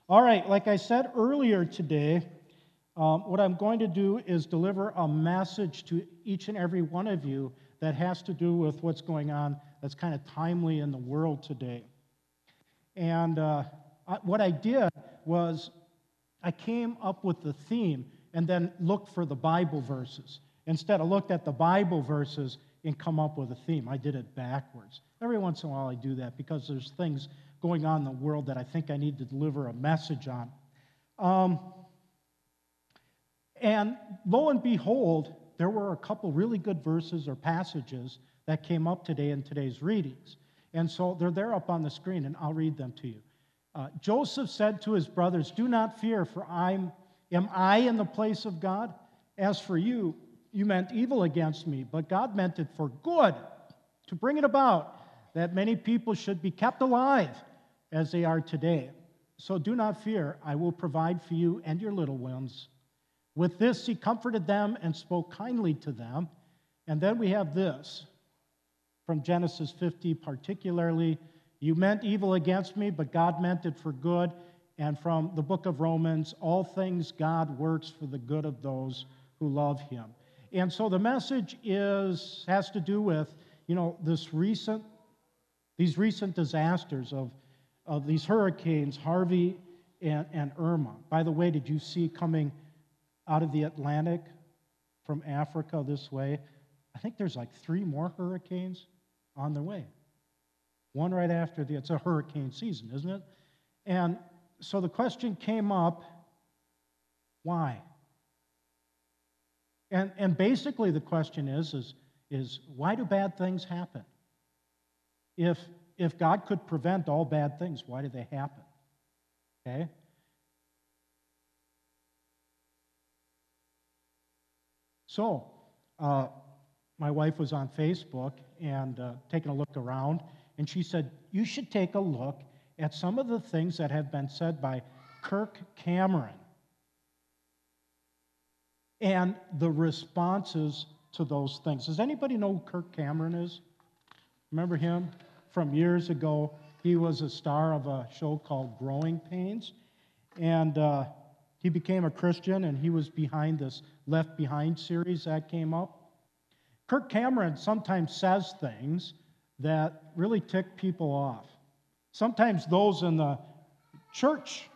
All right, like I said earlier today, what I'm going to do is deliver a message to each and every one of you that has to do with what's going on that's kind of timely in the world today. And what I did was I came up with the theme and then looked for the Bible verses. Instead, I looked at the Bible verses and come up with a theme. I did it backwards. Every once in a while I do that because there's things going on in the world that I think I need to deliver a message on. And lo and behold, there were a couple really good verses or passages that came up today in today's readings. And so they're there up on the screen, and I'll read them to you. Joseph said to his brothers, "Do not fear, for am I in the place of God? As for you, you meant evil against me, but God meant it for good, to bring it about, that many people should be kept alive as they are today. So do not fear, I will provide for you and your little ones." With this, he comforted them and spoke kindly to them. And then we have this from Genesis 50 particularly, "You meant evil against me, but God meant it for good." And from the book of Romans, "All things God works for the good of those who love him." And so the message has to do with, these recent disasters of these hurricanes, Harvey and Irma. By the way, did you see coming out of the Atlantic from Africa this way? I think there's like 3 more hurricanes on their way. One right after it's a hurricane season, isn't it? And so the question came up, why? And basically the question is why do bad things happen? If God could prevent all bad things, why do they happen? Okay? So, my wife was on Facebook and taking a look around, and she said, "You should take a look at some of the things that have been said by Kirk Cameron and the responses to those things." Does anybody know who Kirk Cameron is? Remember him from years ago? He was a star of a show called Growing Pains, and he became a Christian, and he was behind this Left Behind series that came up. Kirk Cameron sometimes says things that really tick people off. Sometimes those in the church,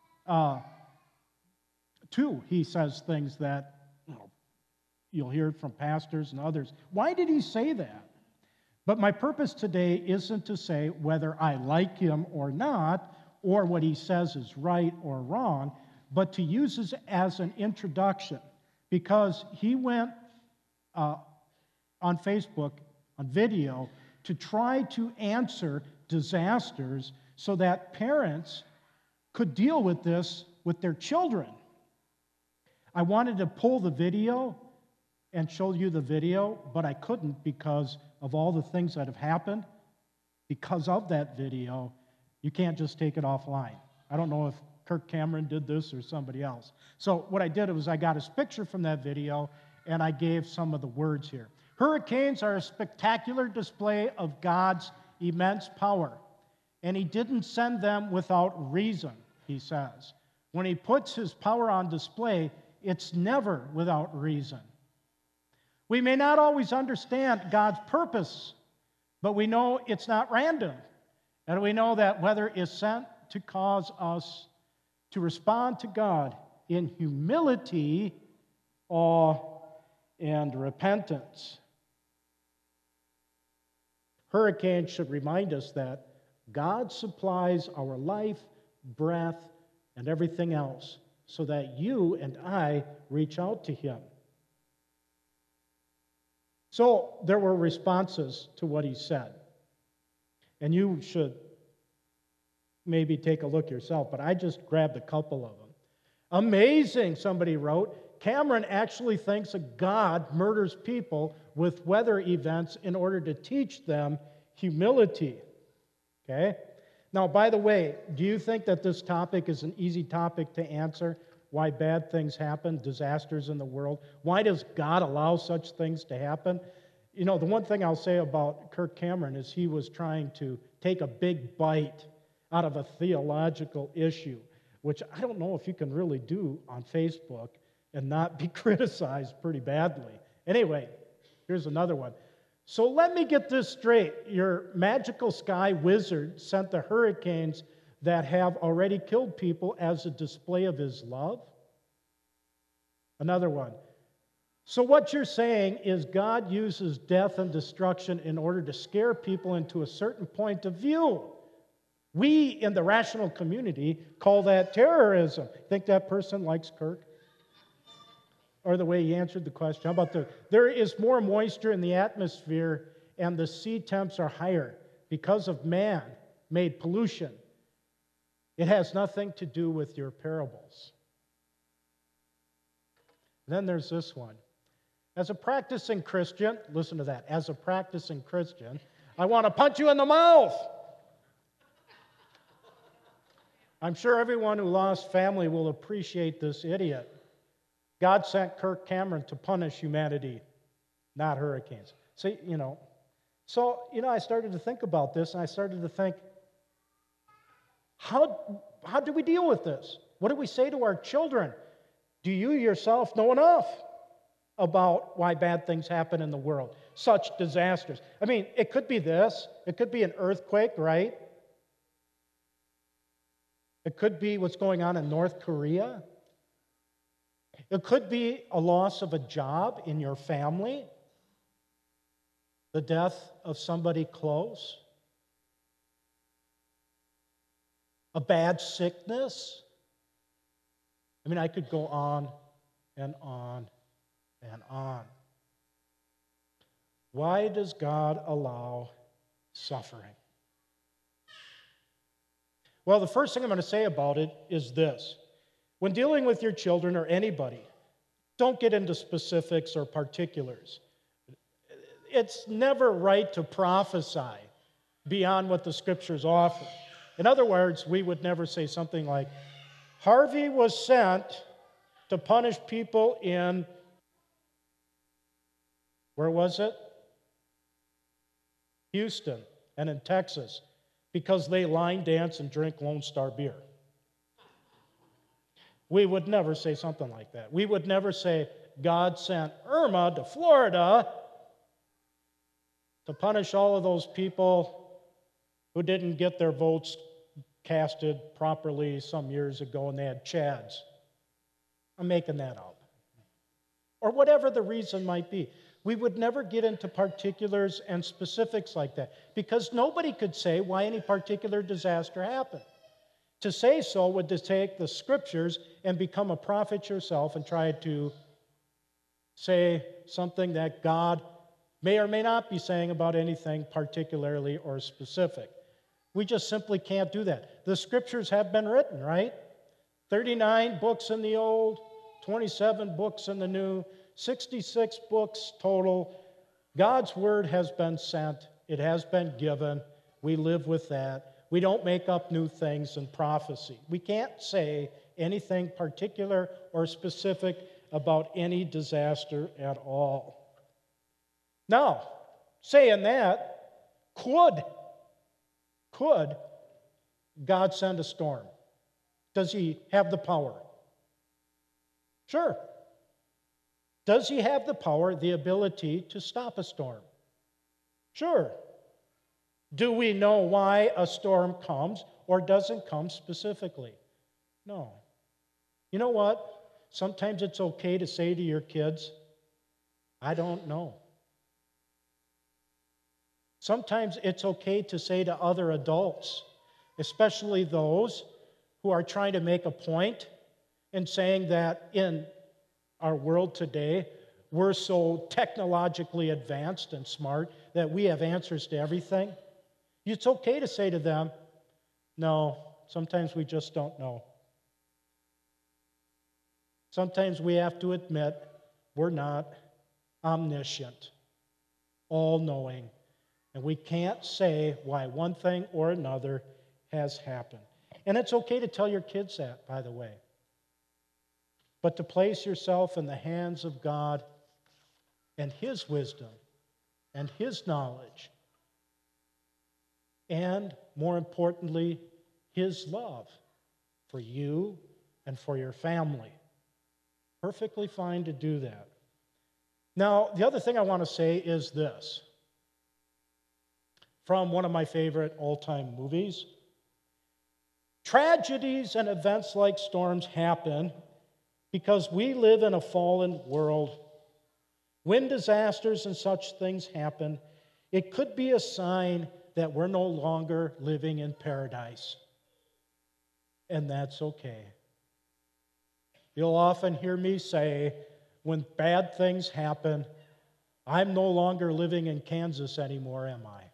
too, he says things that you'll hear from pastors and others. Why did he say that? But my purpose today isn't to say whether I like him or not, or what he says is right or wrong, but to use it as an introduction, because he went on Facebook, on video, to try to answer disasters so that parents could deal with this with their children. I wanted to pull the video and show you the video, but I couldn't because of all the things that have happened. Because of that video, you can't just take it offline. I don't know if Kirk Cameron did this or somebody else. So what I did was I got his picture from that video, and I gave some of the words here. "Hurricanes are a spectacular display of God's immense power, and he didn't send them without reason," he says. "When he puts his power on display, it's never without reason. We may not always understand God's purpose, but we know it's not random, and we know that weather is sent to cause us to respond to God in humility, awe, and repentance." Hurricanes should remind us that God supplies our life, breath, and everything else so that you and I reach out to him. So there were responses to what he said. And you should maybe take a look yourself, but I just grabbed a couple of them. "Amazing," somebody wrote. "Cameron actually thinks a God murders people with weather events in order to teach them humility." Okay? Now, by the way, do you think that this topic is an easy topic to answer? Why bad things happen, disasters in the world? Why does God allow such things to happen? The one thing I'll say about Kirk Cameron is he was trying to take a big bite out of a theological issue. which I don't know if you can really do on Facebook and not be criticized pretty badly. Anyway, here's another one. So let me get this straight. Your magical sky wizard sent the hurricanes that have already killed people as a display of his love? Another one. So what you're saying is God uses death and destruction in order to scare people into a certain point of view. We in the rational community call that terrorism. Think that person likes Kirk? Or the way he answered the question. How about there is more moisture in the atmosphere and the sea temps are higher because of man-made pollution. It has nothing to do with your parables. Then there's this one. As a practicing Christian, listen to that, as a practicing Christian, I want to punch you in the mouth. I'm sure everyone who lost family will appreciate this idiot. God sent Kirk Cameron to punish humanity, not hurricanes. See, I started to think about this, and I started to think, how do we deal with this? What do we say to our children? Do you yourself know enough about why bad things happen in the world? Such disasters. I mean, it could be this. It could be an earthquake, right? It could be what's going on in North Korea. It could be a loss of a job in your family, the death of somebody close, a bad sickness. I mean, I could go on and on and on. Why does God allow suffering? Well, the first thing I'm going to say about it is this. When dealing with your children or anybody, don't get into specifics or particulars. It's never right to prophesy beyond what the Scriptures offer. In other words, we would never say something like, Harvey was sent to punish people in, where was it? Houston and in Texas, because they line dance and drink Lone Star beer. We would never say something like that. We would never say, God sent Irma to Florida to punish all of those people who didn't get their votes casted properly some years ago and they had Chads. I'm making that up. Or whatever the reason might be. We would never get into particulars and specifics like that because nobody could say why any particular disaster happened. To say so would to take the Scriptures and become a prophet yourself and try to say something that God may or may not be saying about anything particularly or specific. We just simply can't do that. The Scriptures have been written, right? 39 books in the Old, 27 books in the New, 66 books total. God's Word has been sent. It has been given. We live with that. We don't make up new things in prophecy. We can't say anything particular or specific about any disaster at all. Now, saying that, could God send a storm? Does He have the power? Sure. Does He have the power, the ability to stop a storm? Sure. Do we know why a storm comes or doesn't come specifically? No. You know what? Sometimes it's okay to say to your kids, I don't know. Sometimes it's okay to say to other adults, especially those who are trying to make a point and saying that in our world today, we're so technologically advanced and smart that we have answers to everything. It's okay to say to them, no, sometimes we just don't know. Sometimes we have to admit we're not omniscient, all-knowing, and we can't say why one thing or another has happened. And it's okay to tell your kids that, by the way. But to place yourself in the hands of God and His wisdom and His knowledge, and more importantly, His love. for you and for your family. Perfectly fine to do that. Now, the other thing I want to say is this. From one of my favorite all-time movies, tragedies and events like storms happen because we live in a fallen world. When disasters and such things happen, it could be a sign that we're no longer living in paradise. And that's okay. You'll often hear me say, when bad things happen, I'm no longer living in Kansas anymore, am I?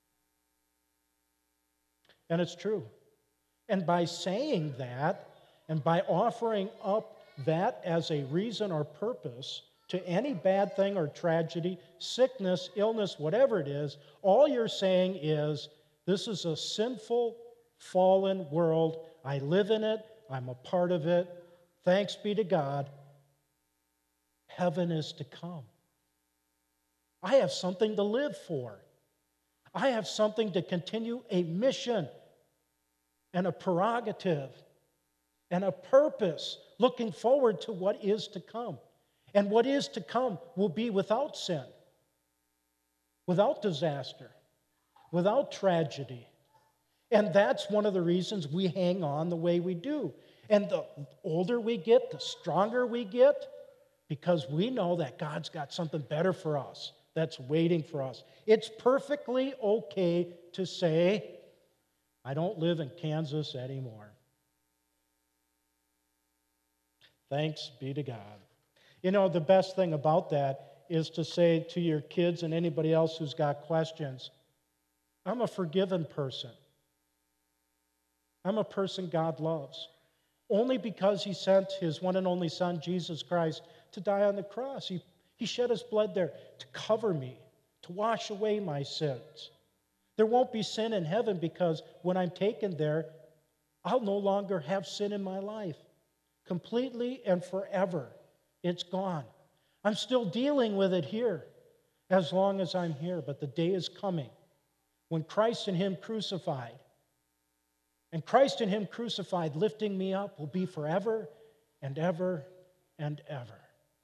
And it's true. And by saying that, and by offering up that as a reason or purpose to any bad thing or tragedy, sickness, illness, whatever it is, all you're saying is, this is a sinful, fallen world. I live in it. I'm a part of it. Thanks be to God. Heaven is to come. I have something to live for. I have something to continue a mission and a prerogative and a purpose, looking forward to what is to come. And what is to come will be without sin, without disaster, without tragedy. And that's one of the reasons we hang on the way we do. And the older we get, the stronger we get, because we know that God's got something better for us that's waiting for us. It's perfectly okay to say, I don't live in Kansas anymore. Thanks be to God. You know, the best thing about that is to say to your kids and anybody else who's got questions, I'm a forgiven person. I'm a person God loves. Only because he sent his one and only Son, Jesus Christ, to die on the cross. He shed his blood there to cover me, to wash away my sins. There won't be sin in heaven because when I'm taken there, I'll no longer have sin in my life. Completely and forever. It's gone. I'm still dealing with it here as long as I'm here, but the day is coming when Christ and him crucified, and Christ and him crucified lifting me up will be forever and ever and ever.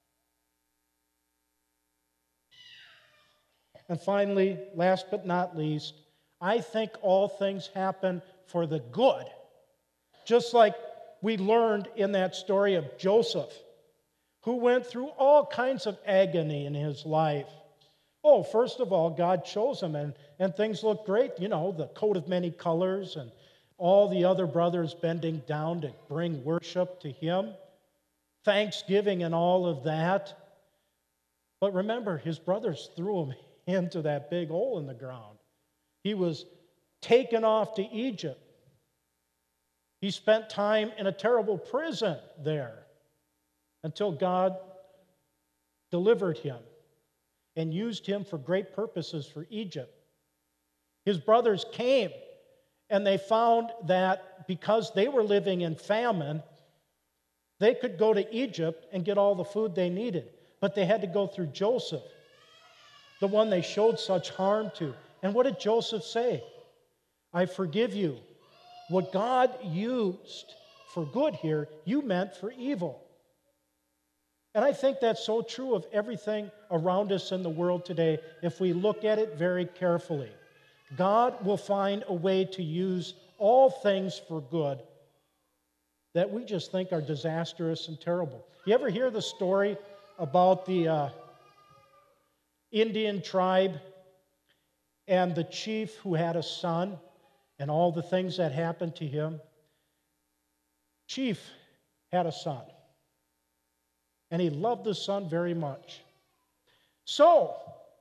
And finally, last but not least, I think all things happen for the good. Just like we learned in that story of Joseph, who went through all kinds of agony in his life. Oh, first of all, God chose him, and things looked great. You know, the coat of many colors and all the other brothers bending down to bring worship to him, thanksgiving and all of that. But remember, his brothers threw him into that big hole in the ground. He was taken off to Egypt. He spent time in a terrible prison there until God delivered him and used him for great purposes for Egypt. His brothers came and they found that because they were living in famine, they could go to Egypt and get all the food they needed. But they had to go through Joseph, the one they showed such harm to. And what did Joseph say? I forgive you. What God used for good here, you meant for evil. And I think that's so true of everything around us in the world today if we look at it very carefully. God will find a way to use all things for good that we just think are disastrous and terrible. You ever hear the story about the Indian tribe and the chief who had a son and all the things that happened to him? Chief had a son, and he loved the son very much. So,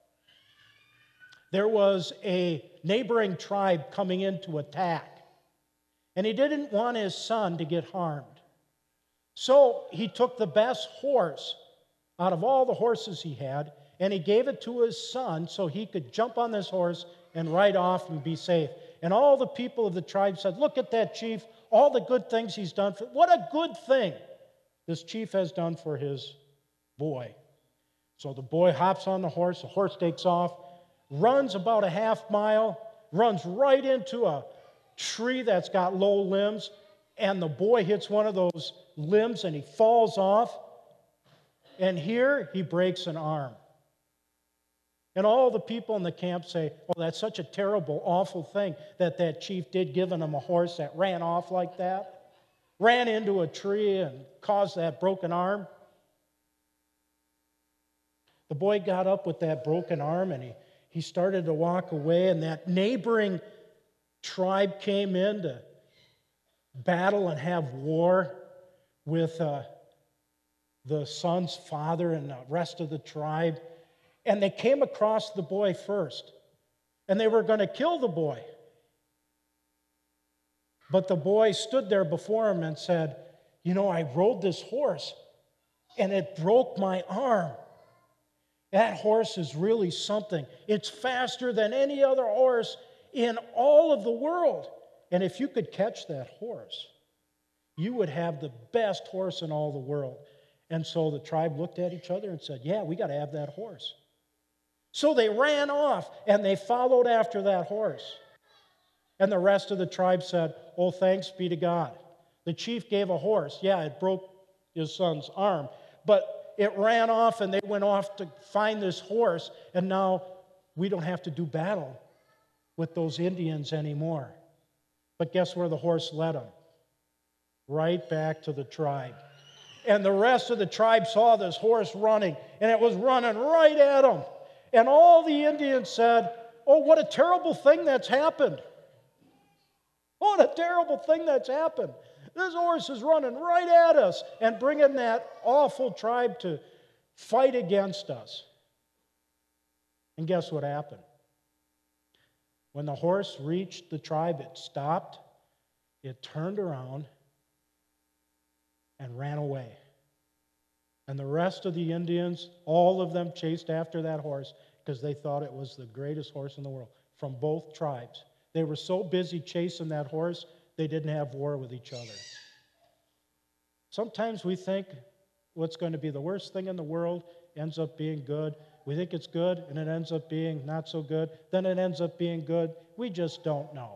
there was a neighboring tribe coming in to attack, and he didn't want his son to get harmed. So, he took the best horse out of all the horses he had, and he gave it to his son so he could jump on this horse and ride off and be safe. And all the people of the tribe said, look at that chief, all the good things he's done. What a good thing this chief has done for his boy. So the boy hops on the horse takes off, runs about a half mile, runs right into a tree that's got low limbs, and the boy hits one of those limbs and he falls off, and here he breaks an arm. And all the people in the camp say, oh, that's such a terrible, awful thing that chief did, giving him a horse that ran off like that, ran into a tree and caused that broken arm. The boy got up with that broken arm and he started to walk away, and that neighboring tribe came in to battle and have war with the son's father and the rest of the tribe. And they came across the boy first, and they were going to kill the boy. But the boy stood there before him and said, you know, I rode this horse, and it broke my arm. That horse is really something. It's faster than any other horse in all of the world. And if you could catch that horse, you would have the best horse in all the world. And so the tribe looked at each other and said, yeah, we got to have that horse. So they ran off and they followed after that horse. And the rest of the tribe said, oh, thanks be to God. The chief gave a horse. Yeah, it broke his son's arm, but it ran off and they went off to find this horse, and now we don't have to do battle with those Indians anymore. But guess where the horse led them? Right back to the tribe. And the rest of the tribe saw this horse running, and it was running right at them. And all the Indians said, oh, what a terrible thing that's happened. What a terrible thing that's happened. This horse is running right at us and bringing that awful tribe to fight against us. And guess what happened? When the horse reached the tribe, it stopped, it turned around, and ran away. And the rest of the Indians, all of them chased after that horse because they thought it was the greatest horse in the world from both tribes. They were so busy chasing that horse, they didn't have war with each other. Sometimes we think what's going to be the worst thing in the world ends up being good. We think it's good, and it ends up being not so good. Then it ends up being good. We just don't know.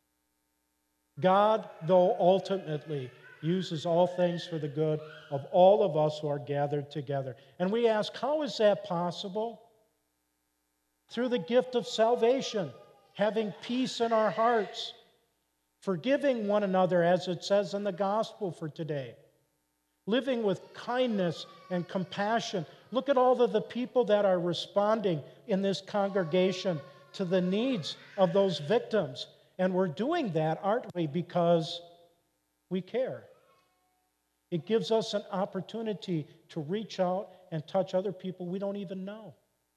God, though, ultimately uses all things for the good of all of us who are gathered together. And we ask, how is that possible? Through the gift of salvation, having peace in our hearts, forgiving one another, as it says in the gospel for today, living with kindness and compassion. Look at all of the people that are responding in this congregation to the needs of those victims. And we're doing that, aren't we, because we care. It gives us an opportunity to reach out and touch other people we don't even know.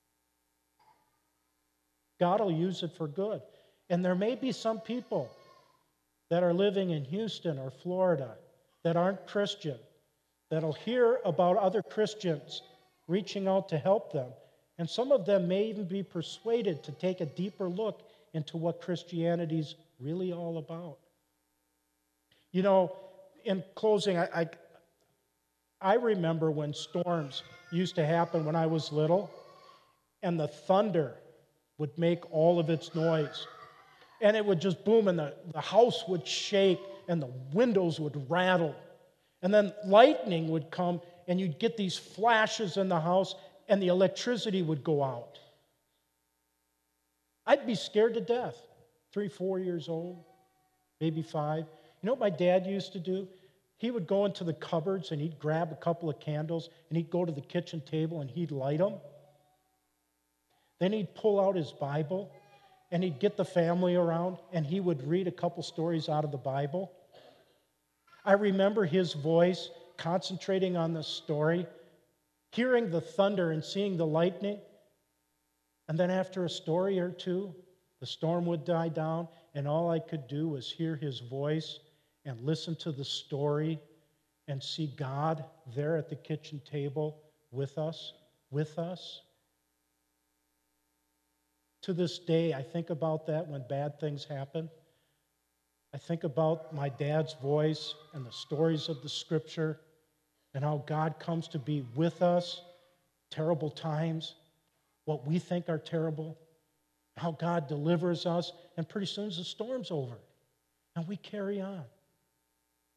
God will use it for good. And there may be some people that are living in Houston or Florida that aren't Christian, that'll hear about other Christians reaching out to help them. And some of them may even be persuaded to take a deeper look into what Christianity's really all about. You know, in closing, I remember when storms used to happen when I was little, and the thunder would make all of its noise. And it would just boom, and the house would shake, and the windows would rattle. And then lightning would come, and you'd get these flashes in the house, and the electricity would go out. I'd be scared to death, 3, 4 years old, maybe 5. You know what my dad used to do? He would go into the cupboards and he'd grab a couple of candles and he'd go to the kitchen table and he'd light them. Then he'd pull out his Bible and he'd get the family around and he would read a couple stories out of the Bible. I remember his voice concentrating on the story, hearing the thunder and seeing the lightning. And then after a story or two, the storm would die down and all I could do was hear his voice and listen to the story and see God there at the kitchen table with us. To this day, I think about that when bad things happen. I think about my dad's voice and the stories of the Scripture and how God comes to be with us, terrible times, what we think are terrible, how God delivers us, and pretty soon the storm's over, and we carry on.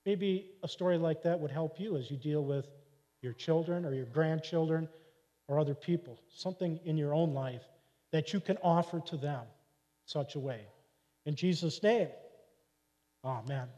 maybe a story like that would help you as you deal with your children or your grandchildren or other people. Something in your own life that you can offer to them such a way. In Jesus' name, amen.